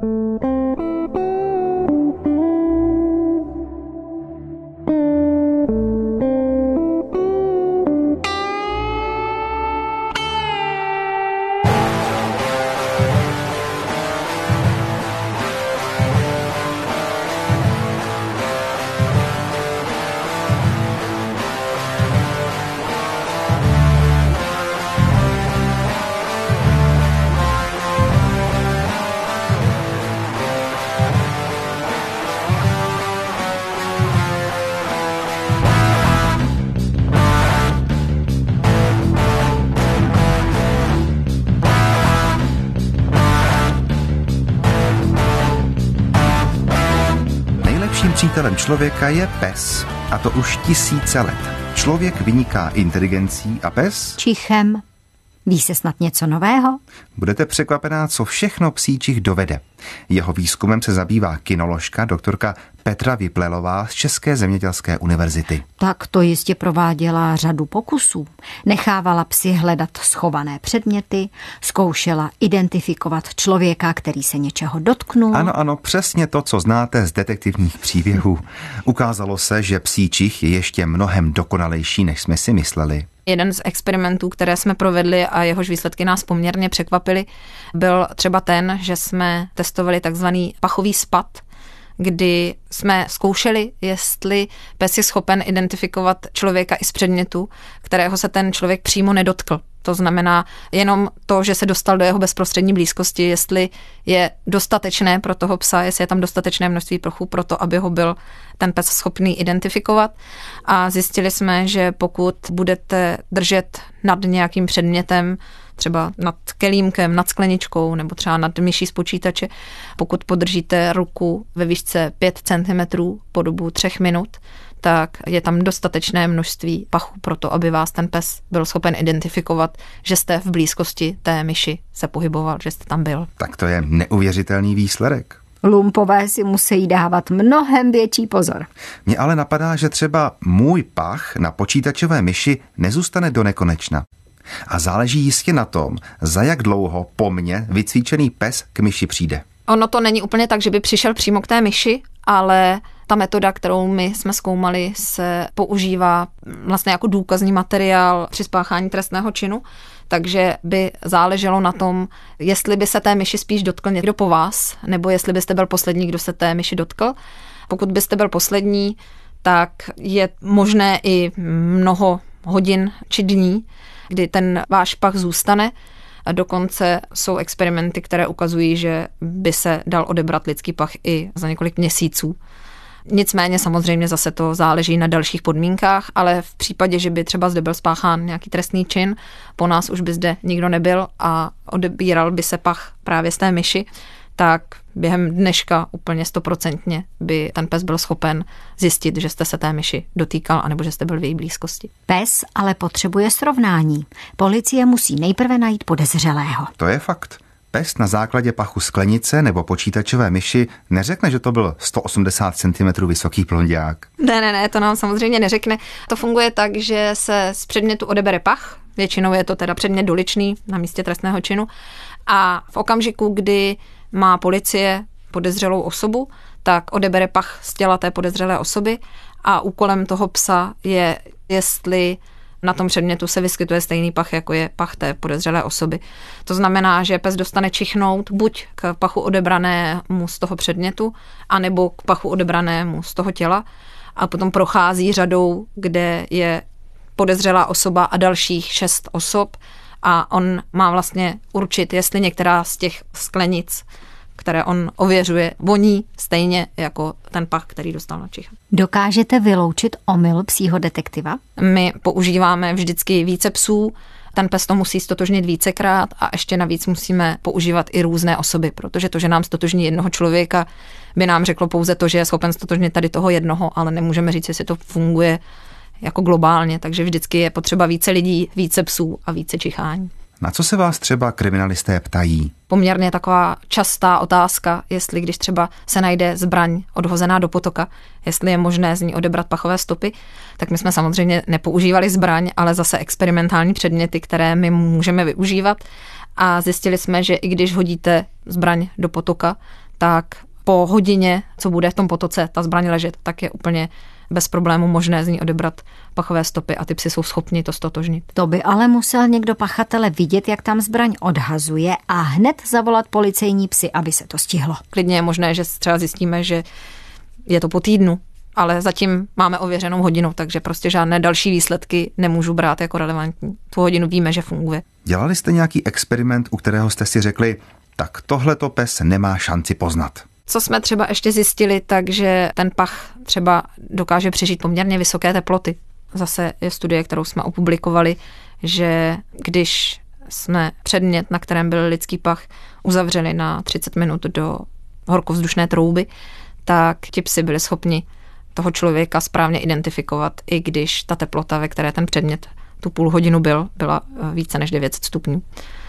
Nejlepším přítelem člověka je pes, a to už tisíce let. Člověk vyniká inteligencí a pes čichem. Ví se snad něco nového? Budete překvapená, co všechno psíčich dovede. Jeho výzkumem se zabývá kynoložka doktorka Petra Vyplelová z České zemědělské univerzity. Tak to jistě prováděla řadu pokusů. Nechávala psy hledat schované předměty, zkoušela identifikovat člověka, který se něčeho dotknul. Ano, přesně to, co znáte z detektivních příběhů. Ukázalo se, že psíčich je ještě mnohem dokonalejší, než jsme si mysleli. Jeden z experimentů, které jsme provedli a jehož výsledky nás poměrně překvapily, byl třeba ten, že jsme testovali takzvaný pachový spad, kdy jsme zkoušeli, jestli pes je schopen identifikovat člověka i z předmětu, kterého se ten člověk přímo nedotkl. To znamená jenom to, že se dostal do jeho bezprostřední blízkosti, jestli je dostatečné pro toho psa, jestli je tam dostatečné množství prochu pro to, aby ho byl ten pes schopný identifikovat. A zjistili jsme, že pokud budete držet nad nějakým předmětem, třeba nad kelímkem, nad skleničkou nebo třeba nad myší z počítače, pokud podržíte ruku ve výšce 5 cm po dobu 3 minut, tak je tam dostatečné množství pachu pro to, aby vás ten pes byl schopen identifikovat, že jste v blízkosti té myši se pohyboval, že jste tam byl. Tak to je neuvěřitelný výsledek. Lumpové si musí dávat mnohem větší pozor. Mně ale napadá, že třeba můj pach na počítačové myši nezůstane do nekonečna. A záleží jistě na tom, za jak dlouho po mně vycvičený pes k myši přijde. Ono to není úplně tak, že by přišel přímo k té myši, ale ta metoda, kterou my jsme zkoumali, se používá vlastně jako důkazní materiál při spáchání trestného činu, takže by záleželo na tom, jestli by se té myši spíš dotkl někdo po vás, nebo jestli byste byl poslední, kdo se té myši dotkl. Pokud byste byl poslední, tak je možné i mnoho hodin či dní, kdy ten váš pach zůstane. A dokonce jsou experimenty, které ukazují, že by se dal odebrat lidský pach i za několik měsíců. Nicméně samozřejmě zase to záleží na dalších podmínkách, ale v případě, že by třeba zde byl spáchán nějaký trestný čin, po nás už by zde nikdo nebyl a odebíral by se pach právě z té myši, tak během dneška úplně 100% by ten pes byl schopen zjistit, že jste se té myši dotýkal anebo že jste byl v její blízkosti. Pes ale potřebuje srovnání. Policie musí nejprve najít podezřelého. To je fakt. Pes na základě pachu sklenice nebo počítačové myši neřekne, že to byl 180 cm vysoký blonďák. Ne, to nám samozřejmě neřekne. To funguje tak, že se z předmětu odebere pach, většinou je to teda předmět doličný na místě trestného činu a v okamžiku, kdy má policie podezřelou osobu, tak odebere pach z těla té podezřelé osoby a úkolem toho psa je, jestli na tom předmětu se vyskytuje stejný pach, jako je pach té podezřelé osoby. To znamená, že pes dostane čichnout buď k pachu odebranému z toho předmětu, anebo k pachu odebranému z toho těla a potom prochází řadou, kde je podezřelá osoba a dalších 6 osob a on má vlastně určit, jestli některá z těch sklenic, které on ověřuje, voní stejně jako ten pach, který dostal na čich. Dokážete vyloučit omyl psího detektiva? My používáme vždycky více psů, ten pes to musí stotožnit vícekrát a ještě navíc musíme používat i různé osoby, protože to, že nám stotožní jednoho člověka, by nám řeklo pouze to, že je schopen stotožnit tady toho jednoho, ale nemůžeme říct, jestli to funguje jako globálně, takže vždycky je potřeba více lidí, více psů a více čichání. Na co se vás třeba kriminalisté ptají? Poměrně taková častá otázka, jestli když třeba se najde zbraň odhozená do potoka, jestli je možné z ní odebrat pachové stopy, tak my jsme samozřejmě nepoužívali zbraň, ale zase experimentální předměty, které my můžeme využívat. A zjistili jsme, že i když hodíte zbraň do potoka, tak po hodině, co bude v tom potoce ta zbraň ležet, tak je úplně bez problému možné z ní odebrat pachové stopy a ty psi jsou schopni to ztotožnit. To by ale musel někdo pachatele vidět, jak tam zbraň odhazuje a hned zavolat policejní psy, aby se to stihlo. Klidně je možné, že třeba zjistíme, že je to po týdnu, ale zatím máme ověřenou hodinu, takže prostě žádné další výsledky nemůžu brát jako relevantní. Tu hodinu víme, že funguje. Dělali jste nějaký experiment, u kterého jste si řekli, tak tohleto pes nemá šanci poznat? Co jsme třeba ještě zjistili, takže ten pach třeba dokáže přežít poměrně vysoké teploty. Zase je studie, kterou jsme opublikovali, že když jsme předmět, na kterém byl lidský pach, uzavřeli na 30 minut do horkovzdušné trouby, tak ti psi byli schopni toho člověka správně identifikovat, i když ta teplota, ve které ten předmět tu půl hodinu byla více než 900 stupňů.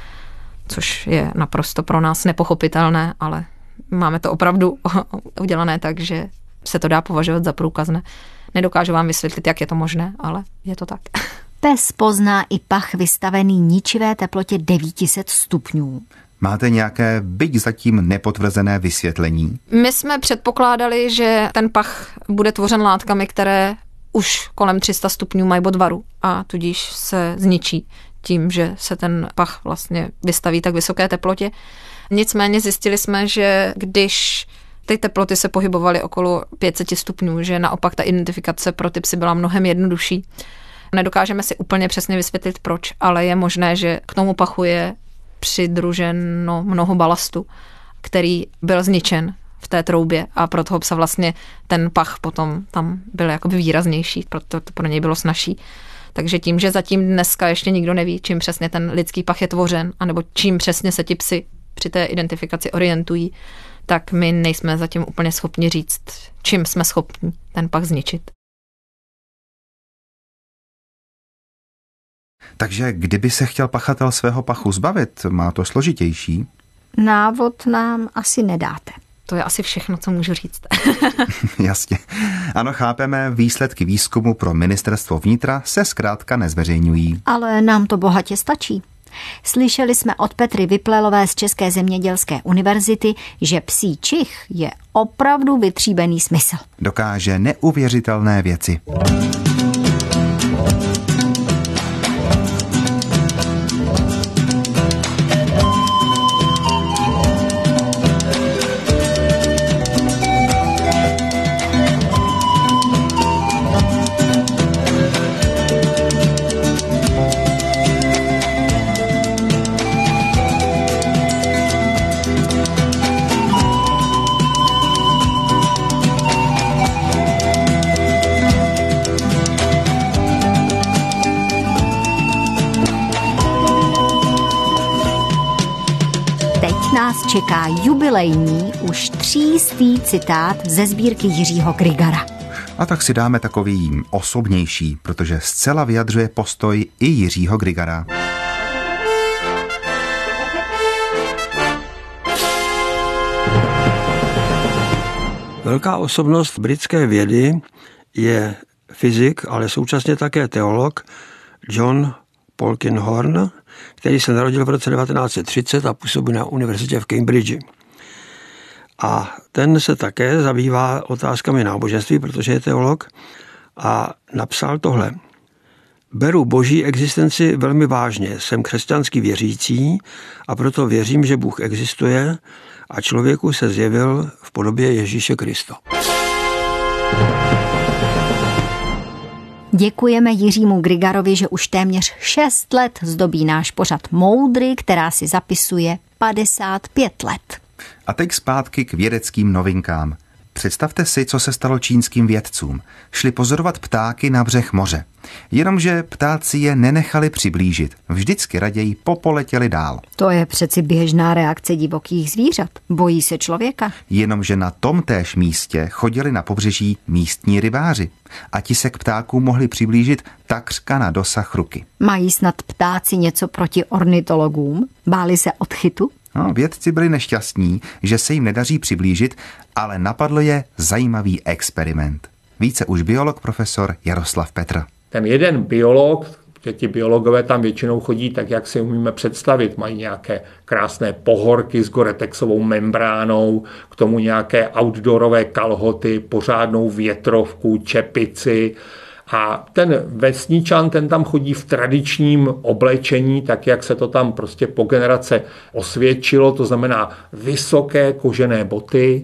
Což je naprosto pro nás nepochopitelné, ale máme to opravdu udělané tak, že se to dá považovat za průkazné. Nedokážu vám vysvětlit, jak je to možné, ale je to tak. Pes pozná i pach vystavený ničivé teplotě 900 stupňů. Máte nějaké, byť zatím nepotvrzené vysvětlení? My jsme předpokládali, že ten pach bude tvořen látkami, které už kolem 300 stupňů mají bod varu a tudíž se zničí tím, že se ten pach vlastně vystaví tak vysoké teplotě. Nicméně zjistili jsme, že když ty teploty se pohybovaly okolo 500 stupňů, že naopak ta identifikace pro ty psy byla mnohem jednodušší. Nedokážeme si úplně přesně vysvětlit proč, ale je možné, že k tomu pachu je přidruženo mnoho balastu, který byl zničen v té troubě a pro toho psa vlastně ten pach potom tam byl jakoby výraznější, proto to pro něj bylo snazší. Takže tím, že zatím dneska ještě nikdo neví, čím přesně ten lidský pach je tvořen, anebo čím přesně se ti psi při té identifikaci orientují, tak my nejsme zatím úplně schopni říct, čím jsme schopni ten pach zničit. Takže kdyby se chtěl pachatel svého pachu zbavit, má to složitější? Návod nám asi nedáte. To je asi všechno, co můžu říct. Jasně. Ano, chápeme, výsledky výzkumu pro ministerstvo vnitra se zkrátka nezveřejňují. Ale nám to bohatě stačí. Slyšeli jsme od Petry Vyplelové z České zemědělské univerzity, že psí čich je opravdu vytříbený smysl. Dokáže neuvěřitelné věci. Nás čeká jubilejní, už 300. citát ze sbírky Jiřího Grygara. A tak si dáme takový osobnější, protože zcela vyjadřuje postoj i Jiřího Grygara. Velká osobnost britské vědy je fyzik, ale současně také teolog John Polkinghorne, který se narodil v roce 1930 a působí na univerzitě v Cambridge. A ten se také zabývá otázkami náboženství, protože je teolog, a napsal tohle. Beru boží existenci velmi vážně, jsem křesťanský věřící a proto věřím, že Bůh existuje a člověku se zjevil v podobě Ježíše Krista. Děkujeme Jiřímu Grygarovi, že už téměř 6 let zdobí náš pořad Moudry, která si zapisuje 55 let. A teď zpátky k vědeckým novinkám. Představte si, co se stalo čínským vědcům. Šli pozorovat ptáky na břeh moře. Jenomže ptáci je nenechali přiblížit. Vždycky raději popoletěli dál. To je přeci běžná reakce divokých zvířat. Bojí se člověka. Jenomže na tomtéž místě chodili na pobřeží místní rybáři. A ti se k ptákům mohli přiblížit takřka na dosah ruky. Mají snad ptáci něco proti ornitologům? Báli se odchytu? No, vědci byli nešťastní, že se jim nedaří přiblížit, ale napadl je zajímavý experiment. Více už biolog profesor Jaroslav Petr. Ten jeden biolog, že ti biologové tam většinou chodí tak, jak si umíme představit, mají nějaké krásné pohorky s goretexovou membránou, k tomu nějaké outdoorové kalhoty, pořádnou větrovku, čepici. A ten vesničan, ten tam chodí v tradičním oblečení, tak jak se to tam prostě po generace osvědčilo, to znamená vysoké kožené boty,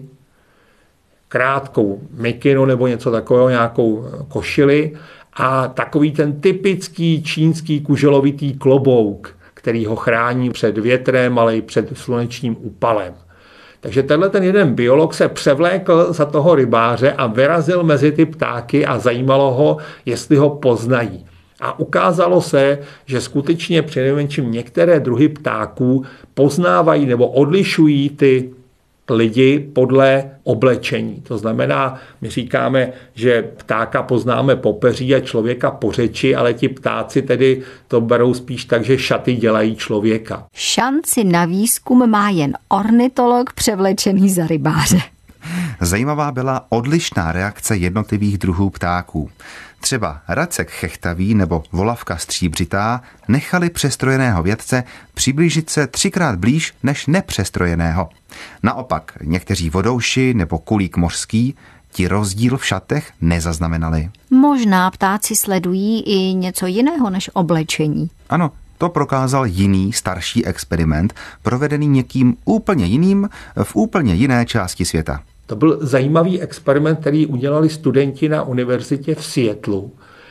krátkou mikinu nebo něco takového, nějakou košili a takový ten typický čínský kuželovitý klobouk, který ho chrání před větrem, ale i před slunečním úpalem. Takže tenhle ten jeden biolog se převlékl za toho rybáře a vyrazil mezi ty ptáky a zajímalo ho, jestli ho poznají. A ukázalo se, že skutečně přinejmenším některé druhy ptáků poznávají nebo odlišují ty lidi podle oblečení. To znamená, my říkáme, že ptáka poznáme po peří a člověka po řeči, ale ti ptáci tedy to berou spíš tak, že šaty dělají člověka. Šanci na výzkum má jen ornitolog převlečený za rybáře. Zajímavá byla odlišná reakce jednotlivých druhů ptáků. Třeba racek chechtavý nebo volavka stříbřitá nechali přestrojeného vědce přiblížit se 3krát blíž než nepřestrojeného. Naopak někteří vodouši nebo kulík mořský ti rozdíl v šatech nezaznamenali. Možná ptáci sledují i něco jiného než oblečení. Ano, to prokázal jiný starší experiment, provedený někým úplně jiným v úplně jiné části světa. To byl zajímavý experiment, který udělali studenti na univerzitě v Seattlu.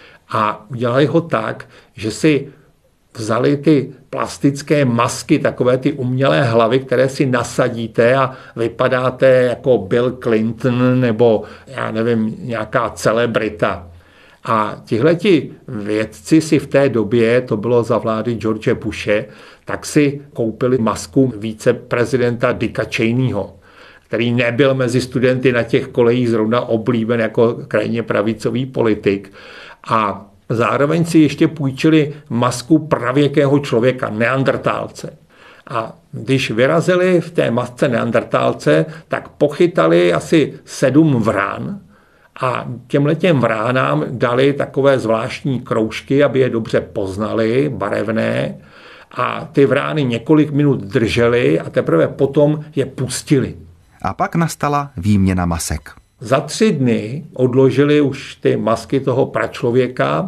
A udělali ho tak, že si vzali ty plastické masky, takové ty umělé hlavy, které si nasadíte a vypadáte jako Bill Clinton nebo já nevím, nějaká celebrita. A tihleti vědci si v té době, to bylo za vlády George Bushe, tak si koupili masku viceprezidenta Dicka Cheneyho, který nebyl mezi studenty na těch kolejích zrovna oblíben jako krajně pravicový politik. A zároveň si ještě půjčili masku pravěkého člověka, neandertálce. A když vyrazili v té masce neandertálce, tak pochytali asi 7 vrán a těmhletěm vránám dali takové zvláštní kroužky, aby je dobře poznali, barevné. A ty vrány několik minut držely a teprve potom je pustili. A pak nastala výměna masek. Za 3 dny odložili už ty masky toho pračlověka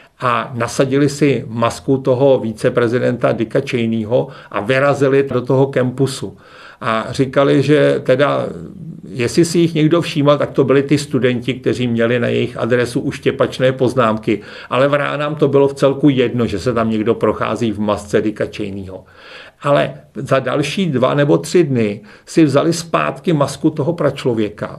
a nasadili si masku toho viceprezidenta Dicka Cheneyho a vyrazili do toho kampusu. A říkali, že teda, jestli si jich někdo všímal, tak to byli ty studenti, kteří měli na jejich adresu uštěpačné poznámky. Ale vránám to bylo v celku jedno, že se tam někdo prochází v masce Dicka Cheneyho. Ale za další 2 nebo 3 dny si vzali zpátky masku toho pračlověka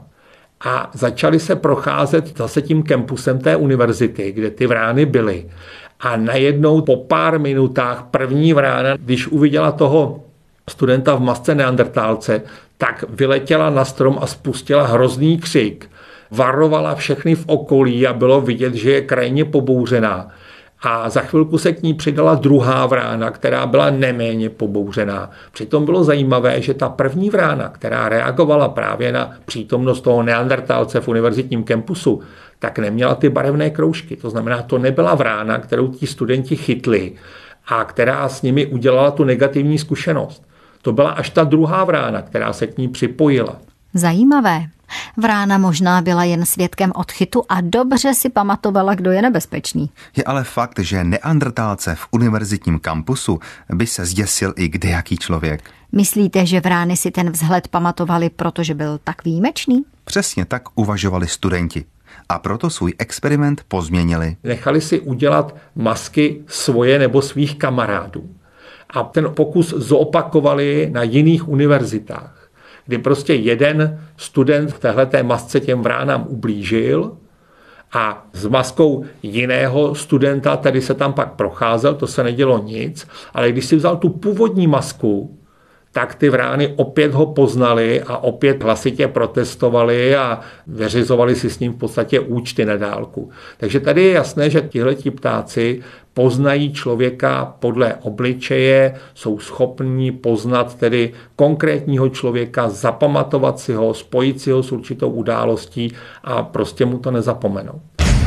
a začali se procházet zase tím kampusem té univerzity, kde ty vrány byly. A najednou po pár minutách první vrána, když uviděla toho studenta v masce neandertálce, tak vyletěla na strom a spustila hrozný křik. Varovala všechny v okolí a bylo vidět, že je krajně pobouřená. A za chvilku se k ní přidala druhá vrána, která byla neméně pobouřená. Přitom bylo zajímavé, že ta první vrána, která reagovala právě na přítomnost toho neandertálce v univerzitním kampusu, tak neměla ty barevné kroužky. To znamená, to nebyla vrána, kterou ti studenti chytli a která s nimi udělala tu negativní zkušenost. To byla až ta druhá vrána, která se k ní připojila. Zajímavé. Vrána možná byla jen svědkem odchytu a dobře si pamatovala, kdo je nebezpečný. Je ale fakt, že neandertálce v univerzitním kampusu by se zděsil i kdejaký člověk. Myslíte, že vrány si ten vzhled pamatovali, protože byl tak výjimečný? Přesně tak uvažovali studenti. A proto svůj experiment pozměnili. Nechali si udělat masky svoje nebo svých kamarádů. A ten pokus zopakovali na jiných univerzitách, kdy prostě jeden student v téhleté masce těm vránám ublížil a s maskou jiného studenta tedy se tam pak procházel, to se nedělo nic, ale když si vzal tu původní masku, tak ty vrány opět ho poznali a opět hlasitě protestovali a vyřizovali si s ním v podstatě účty na dálku. Takže tady je jasné, že tihleti ptáci poznají člověka podle obličeje, jsou schopní poznat tedy konkrétního člověka, zapamatovat si ho, spojit si ho s určitou událostí a prostě mu to nezapomenou.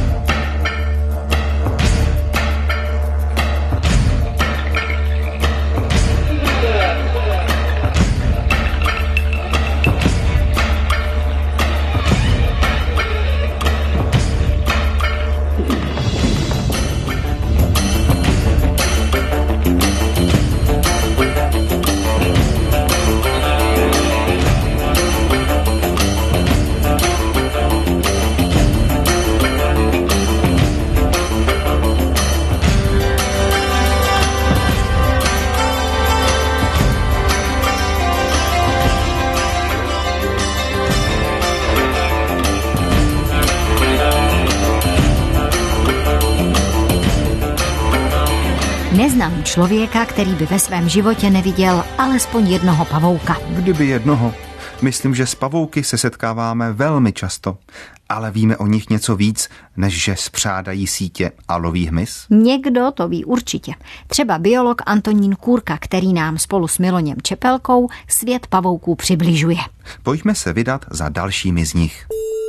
Neznám člověka, který by ve svém životě neviděl alespoň jednoho pavouka. Kdyby jednoho. Myslím, že s pavouky se setkáváme velmi často, ale víme o nich něco víc, než že spřádají sítě a loví hmyz? Někdo to ví určitě. Třeba biolog Antonín Kůrka, který nám spolu s Miloněm Čepelkou svět pavouků přibližuje. Pojďme se vydat za dalšími z nich.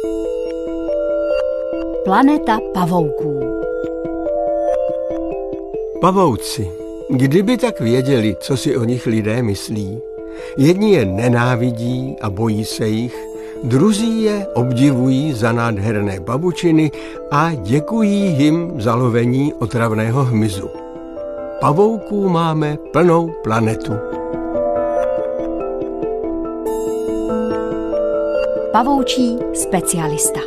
Planeta pavouků. Pavouci. Kdyby tak věděli, co si o nich lidé myslí. Jedni je nenávidí a bojí se jich, druzí je obdivují za nádherné pavučiny a děkují jim za lovení otravného hmyzu. Pavouků máme plnou planetu. Pavoučí specialista.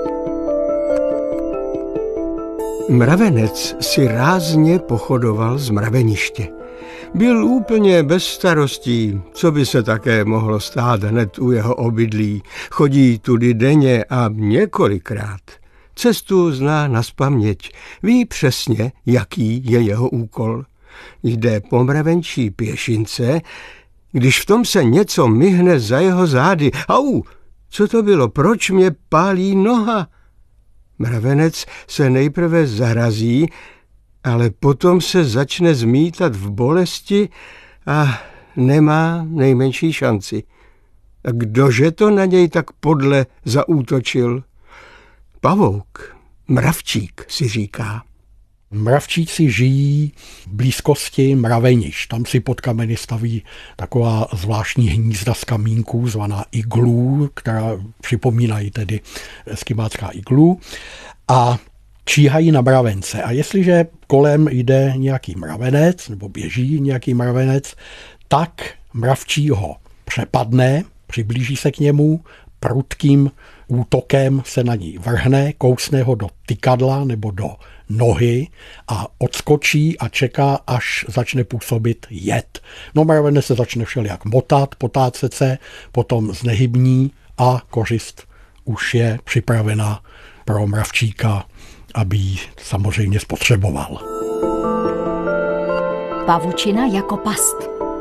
Mravenec si rázně pochodoval z mraveniště. Byl úplně bez starostí, co by se také mohlo stát hned u jeho obydlí. Chodí tudy denně a několikrát. Cestu zná nazpaměť, ví přesně, jaký je jeho úkol. Jde po mravenčí pěšince, když v tom se něco myhne za jeho zády. Au, co to bylo, proč mě pálí noha? Mravenec se nejprve zarazí, ale potom se začne zmítat v bolesti a nemá nejmenší šanci. A kdože to na něj tak podle zaútočil? Pavouk, mravčík, si říká. Mravčíci žijí v blízkosti mravenišť. Tam si pod kameny staví taková zvláštní hnízda z kamínků, zvaná iglů, která připomínají tedy eskimácká iglu, a číhají na mravence. A jestliže kolem jde nějaký mravenec, nebo běží nějaký mravenec, tak mravčí ho přepadne, přiblíží se k němu, prudkým útokem se na ní vrhne, kousne ho do tykadla nebo do nohy a odskočí a čeká, až začne působit jed. No, mravenec se začne všelijak motat, potácet se, potom znehybní a kořist už je připravena pro mravčíka, aby ji samozřejmě spotřeboval. Pavučina jako past.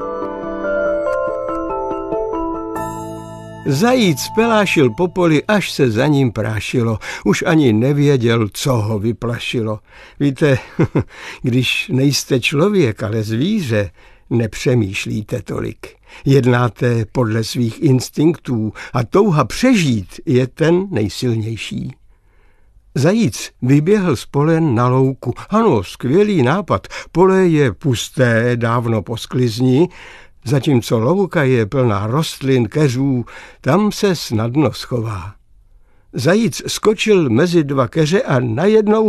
Zajíc pelášil po poli, až se za ním prášilo. Už ani nevěděl, co ho vyplašilo. Víte, když nejste člověk, ale zvíře, nepřemýšlíte tolik. Jednáte podle svých instinktů a touha přežít je ten nejsilnější. Zajíc vyběhl z pole na louku. Ano, skvělý nápad. Pole je pusté, dávno po sklizni, zatímco louka je plná rostlin, keřů, tam se snadno schová. Zajíc skočil mezi dva keře a najednou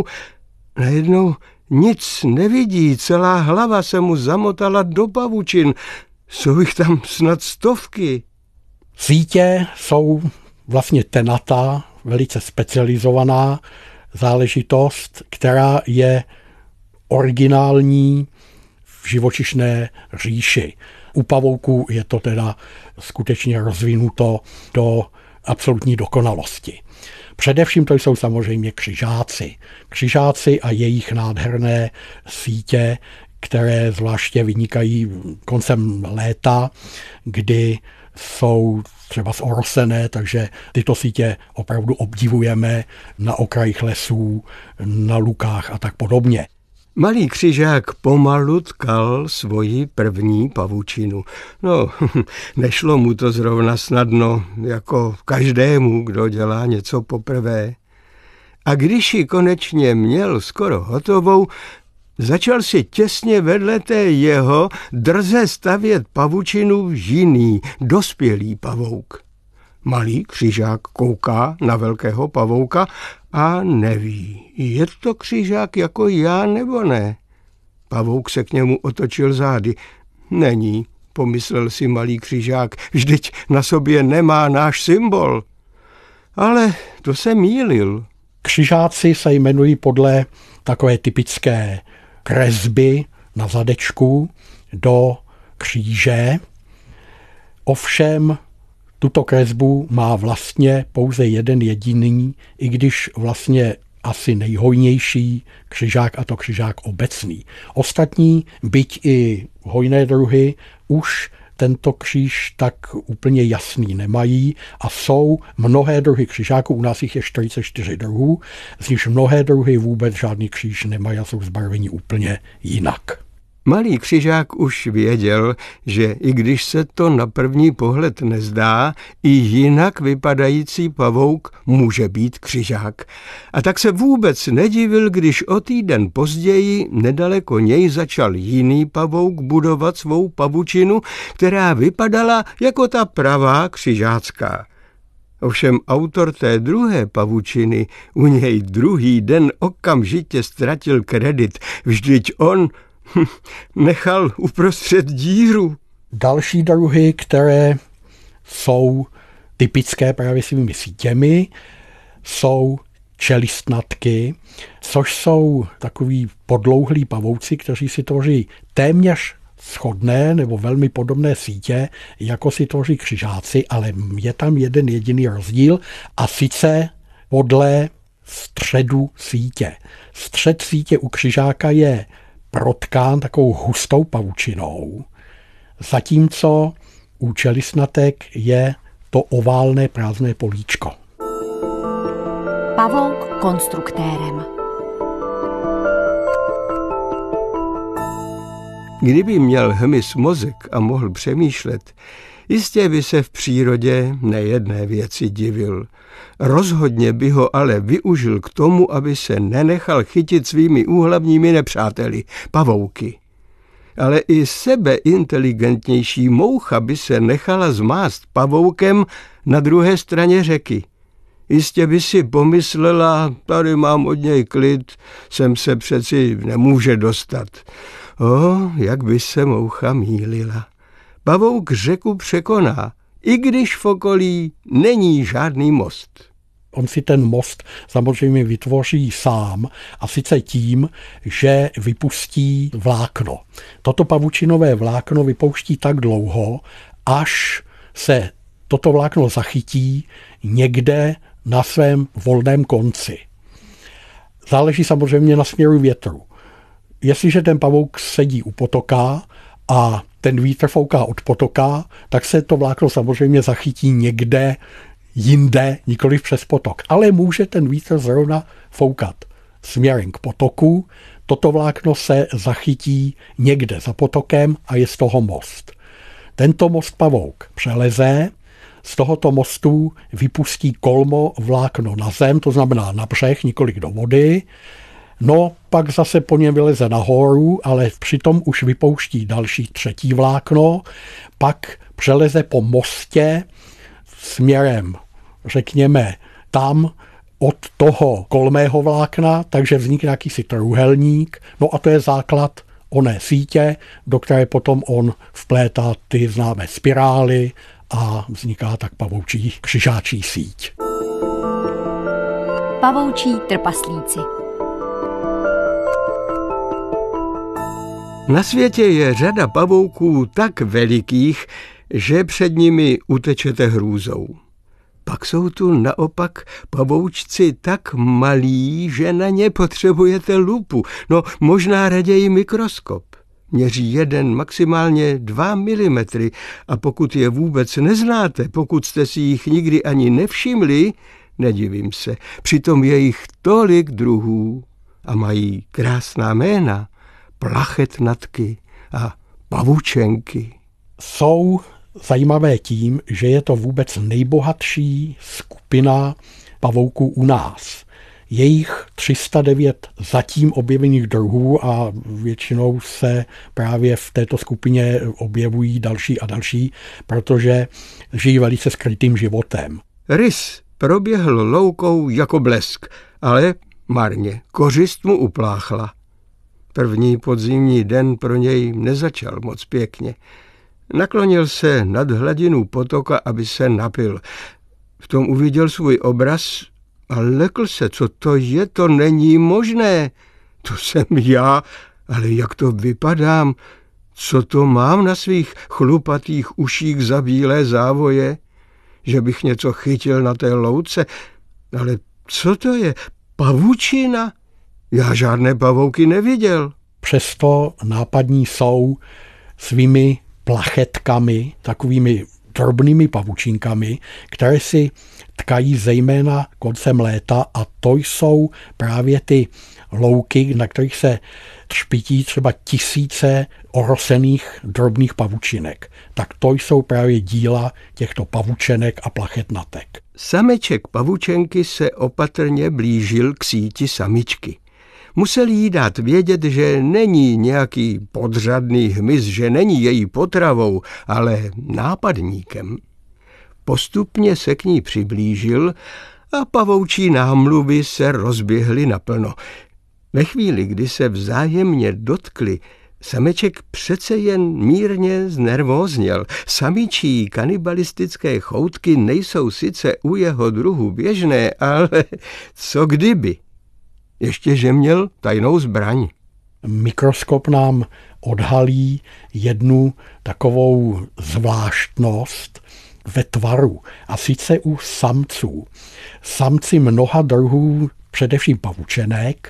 nic nevidí, celá hlava se mu zamotala do pavučin. Jsou jich tam snad stovky. Sítě jsou vlastně tenata, velice specializovaná záležitost, která je originální v živočišné říši. U pavouků je to teda skutečně rozvinuto do absolutní dokonalosti. Především to jsou samozřejmě křižáci. Křižáci a jejich nádherné sítě, které zvláště vynikají koncem léta, kdy jsou třeba orosené, takže tyto sítě opravdu obdivujeme na okrajích lesů, na lukách a tak podobně. Malý křižák pomalu tkal svoji první pavučinu. No, nešlo mu to zrovna snadno, jako každému, kdo dělá něco poprvé. A když ji konečně měl skoro hotovou, začal si těsně vedle té jeho drze stavět pavučinu jiný, dospělý pavouk. Malý křižák kouká na velkého pavouka a neví, je to křižák jako já nebo ne. Pavouk se k němu otočil zády. Není, pomyslel si malý křižák, vždyť na sobě nemá náš symbol. Ale to se mýlil. Křižáci se jmenují podle takové typické kresby na zadečku do kříže. Ovšem tuto kresbu má vlastně pouze jeden jediný, i když vlastně asi nejhojnější křižák, a to křižák obecný. Ostatní, byť i hojné druhy, už tento kříž tak úplně jasný nemají a jsou mnohé druhy křižáků, u nás jich je 44 druhů, z nichž mnohé druhy vůbec žádný kříž nemají a jsou zbarveni úplně jinak. Malý křižák už věděl, že i když se to na první pohled nezdá, i jinak vypadající pavouk může být křižák. A tak se vůbec nedivil, když o týden později nedaleko něj začal jiný pavouk budovat svou pavučinu, která vypadala jako ta pravá křižácká. Ovšem autor té druhé pavučiny u něj druhý den okamžitě ztratil kredit, vždyť on nechal uprostřed díru. Další druhy, které jsou typické právě svými sítěmi, jsou čelistnatky, což jsou takový podlouhlí pavouci, kteří si tvoří téměř shodné nebo velmi podobné sítě, jako si tvoří křižáci, ale je tam jeden jediný rozdíl a sice podle středu sítě. Střed sítě u křižáka je protkán takovou hustou pavučinou, zatímco u čelistnatek je to oválné prázdné políčko. Pavouk konstruktérem. Kdyby měl hmyz mozek a mohl přemýšlet, jistě by se v přírodě nejedné věci divil. Rozhodně by ho ale využil k tomu, aby se nenechal chytit svými úhlavními nepřáteli, pavouky. Ale i sebeinteligentnější moucha by se nechala zmást pavoukem na druhé straně řeky. Jistě by si pomyslela, tady mám od něj klid, sem se přeci nemůže dostat. Jak by se moucha mýlila. Pavouk řeku překoná, i když v okolí není žádný most. On si ten most samozřejmě vytvoří sám, a sice tím, že vypustí vlákno. Toto pavučinové vlákno vypouští tak dlouho, až se toto vlákno zachytí někde na svém volném konci. Záleží samozřejmě na směru větru. Jestliže ten pavouk sedí u potoka a ten vítr fouká od potoka, tak se to vlákno samozřejmě zachytí někde jinde, nikoliv přes potok. Ale může ten vítr zrovna foukat směrem k potoku, toto vlákno se zachytí někde za potokem a je z toho most. Tento most pavouk přeleze, z tohoto mostu vypustí kolmo vlákno na zem, to znamená na břeh, nikoliv do vody. No, pak zase po něm vyleze nahoru, ale přitom už vypouští další třetí vlákno, pak přeleze po mostě směrem, řekněme, tam od toho kolmého vlákna, takže vznikne jakýsi trůhelník, no a to je základ oné sítě, do které potom on vplétá ty známé spirály a vzniká tak pavoučí křižáčí síť. Pavoučí trpaslíci. Na světě je řada pavouků tak velikých, že před nimi utečete hrůzou. Pak jsou tu naopak pavoučci tak malí, že na ně potřebujete lupu, no možná raději mikroskop. Měří 1, maximálně 2 milimetry a pokud je vůbec neznáte, pokud jste si jich nikdy ani nevšimli, nedivím se, přitom je jich tolik druhů a mají krásná jména, plachetnatky a pavučenky. Jsou zajímavé tím, že je to vůbec nejbohatší skupina pavouků u nás. Je jich 309 zatím objevených druhů a většinou se právě v této skupině objevují další a další, protože žijí velice skrytým životem. Rys proběhl loukou jako blesk, ale marně, kořist mu upláchla. První podzimní den pro něj nezačal moc pěkně. Naklonil se nad hladinu potoka, aby se napil. V tom uviděl svůj obraz a lekl se, co to je, to není možné. To jsem já, ale jak to vypadám, co to mám na svých chlupatých uších za bílé závoje, že bych něco chytil na té louce, ale co to je, pavučina? Já žádné pavouky neviděl. Přesto nápadní jsou svými plachetkami, takovými drobnými pavučinkami, které si tkají zejména koncem léta a to jsou právě ty louky, na kterých se třpití třeba tisíce orosených drobných pavučinek. Tak to jsou právě díla těchto pavučenek a plachetnatek. Sameček pavučenky se opatrně blížil k síti samičky. Musel jí dát vědět, že není nějaký podřadný hmyz, že není její potravou, ale nápadníkem. Postupně se k ní přiblížil a pavoučí námluvy se rozběhly naplno. Ve chvíli, kdy se vzájemně dotkli, sameček přece jen mírně znervózněl. Samičí kanibalistické choutky nejsou sice u jeho druhu běžné, ale co kdyby? Ještě že měl tajnou zbraň. Mikroskop nám odhalí jednu takovou zvláštnost ve tvaru, a sice u samců. Samci mnoha druhů, především pavučenek,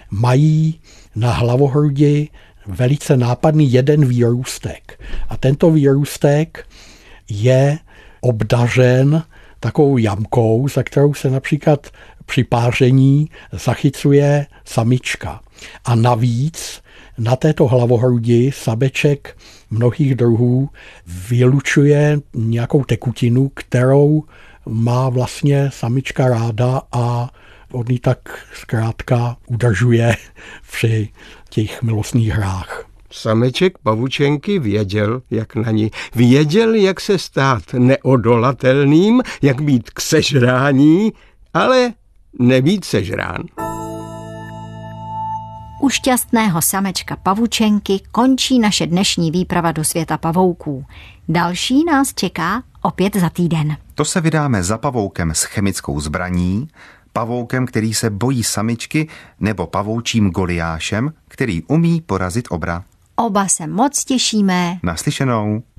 mají na hlavohrudi velice nápadný jeden výrůstek. A tento výrůstek je obdařen takovou jamkou, za kterou se například při páření zachycuje samička. A navíc na této hlavohrudi sameček mnohých druhů vylučuje nějakou tekutinu, kterou má vlastně samička ráda a on ji tak zkrátka udržuje při těch milostných hrách. Sameček pavučenky věděl, jak na ní. Věděl, jak se stát neodolatelným, jak být k sežrání, ale nebýt sežrán. U šťastného samečka pavučenky končí naše dnešní výprava do světa pavouků. Další nás čeká opět za týden. To se vydáme za pavoukem s chemickou zbraní, pavoukem, který se bojí samičky, nebo pavoučím Goliášem, který umí porazit obra. Oba se moc těšíme. Naslyšenou.